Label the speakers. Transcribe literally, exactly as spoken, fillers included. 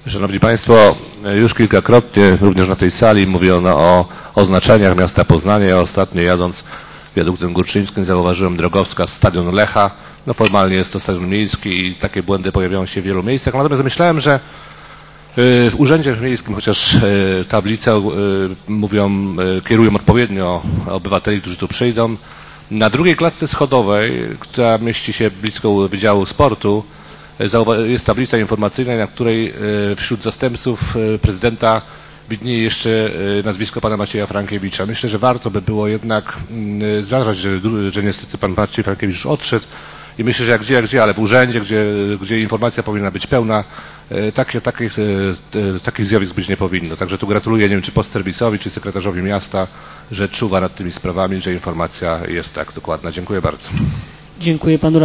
Speaker 1: Szanowni Państwo, już kilkakrotnie, również na tej sali, mówiono o oznaczeniach miasta Poznania. Ja ostatnio jadąc wiaduktem górczyńskim zauważyłem drogowskaz Stadion Lecha. No formalnie jest to stadion miejski i takie błędy pojawiają się w wielu miejscach. Natomiast myślałem, że w urzędzie miejskim, chociaż tablice mówią, kierują odpowiednio obywateli, którzy tu przyjdą, na drugiej klatce schodowej, która mieści się blisko Wydziału Sportu, jest tablica informacyjna, na której wśród zastępców prezydenta widnieje jeszcze nazwisko pana Macieja Frankiewicza. Myślę, że warto by było jednak zważać, że, że niestety pan Maciej Frankiewicz już odszedł i myślę, że jak gdzie, jak gdzie, ale w urzędzie, gdzie, gdzie informacja powinna być pełna, takie, takich, takich zjawisk być nie powinno. Także tu gratuluję, nie wiem, czy postserwisowi, czy sekretarzowi miasta, że czuwa nad tymi sprawami, że informacja jest tak dokładna. Dziękuję bardzo.
Speaker 2: Dziękuję panu.